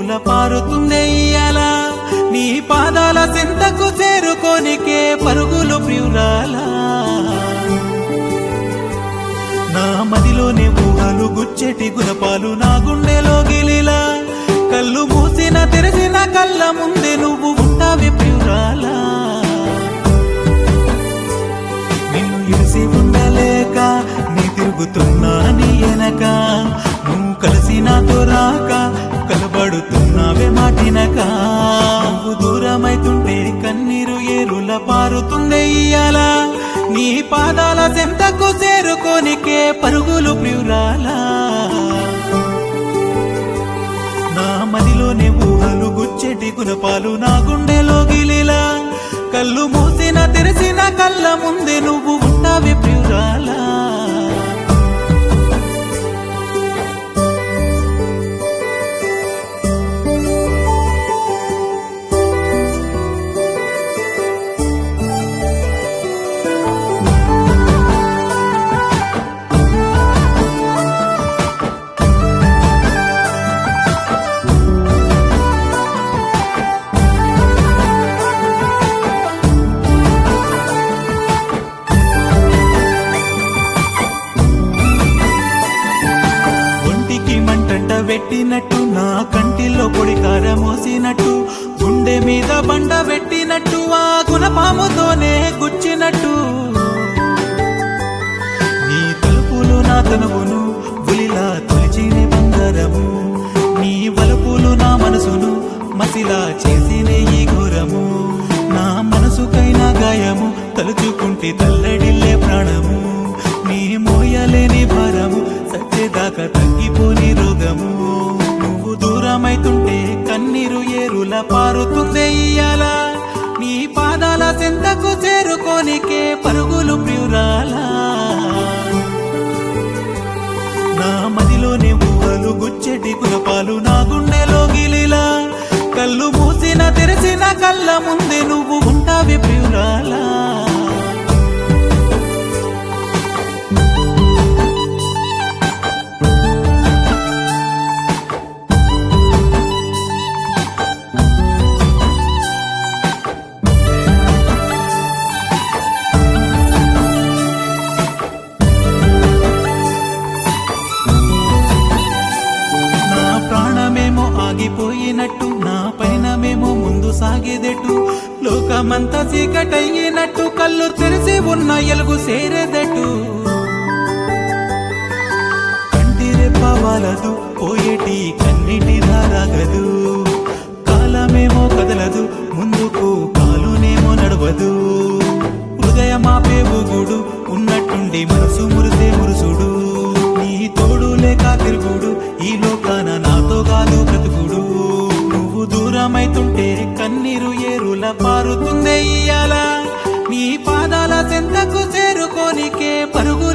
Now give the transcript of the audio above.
ఏరుల పారుతుందే ఇయ్యాలా నీ పాదాల సింతకు చేరుకోనికే పరుగులు ప్రియురాలా నా మదిలోనే ఊహలు గుచ్చెటి గుణపాలు నా గుండెలో గిలిలా కళ్ళు మూసిన తెరిసిన కళ్ళ ముందే నువ్వు ఉంటావే ప్రియురాలా నిన్ను ఇరిసి ఉండలేక నీ తిరుగుతున్నా నీ ఎనక నువ్వు కలిసి నాతో రాక కలబడుతున్నావే మాటినక నువ్వు దూరమైతుంటే కన్నీరు ఏరుల పారుతుందే ఇయ్యాలా నీ పాదాల చెంతకు చేరుకోనికే పరుగులు ప్రియురాలా నా మదిలోనే ఊహలు గుచ్చెటి గుణపాలు నా గుండెలో గిలిలా కళ్ళు మూసిన తెరిసిన కళ్ళ ముందే నువ్వు ఉంటావే ప్రియురాలా పెట్టినట్టు నా కంటిలో పొడి కారం మోసినట్టు గుండె మీద బండ పెట్టినట్టు ఆ గుణపాముతోనే గుచ్చినట్టు నీ తలుపులు నా తనువును ఉలిలా తొలిచినే బంగారము నీ వలుపులు నా మనసును మసిలా చేసినే ఈ ఘోరము నా మనసుకైనా గాయము తలుచుకుంటే తల్లడిల్లే ప్రాణము నీ మోయలేని భారము సచ్చేదాకా తగ్గిపోని రోగము నువ్వు దూరమైతుంటే కన్నీరు ఏరుల పారుతుందే ఇయ్యాలా నీ పాదాల చెంతకు చేరుకోనికే పరుగులు ప్రియురాలా నా మదిలోనే ఊహలు గుచ్చెటి గుణపాలు నా గుండెలో గిలిలా కళ్ళు మూసిన తెరిసిన కళ్ళ ముందే నువ్వు ఉంటావే ప్రియురాలా ఆగిపోయినట్టు నా పైన మేము ముందు సాగేదెట్టు లోకమంతా చీకటయ్యినట్టు కళ్ళు తెరిచి ఉన్న ఎలుగు సేరేదట్టు కంటిరెప్పవాలదు పోయేటి కన్నిటి ధారాగదు కాలమేమో కదలదు ముందుకు కాలునేమో నడవదు హృదయమాపే ఊగుడు ఉన్నట్టుండి మనసు మురిసే మురుసుడు నీ తోడు లేక తిరుగుడు ఈ లోకాన నాతో కాదు బ్రతుకుడు నువ్వు దూరమైతుంటే కన్నీరు ఏరుల పారుతుందే ఇయ్యాలా నీ పాదాల చెంతకు చేరుకోనికే పరుగు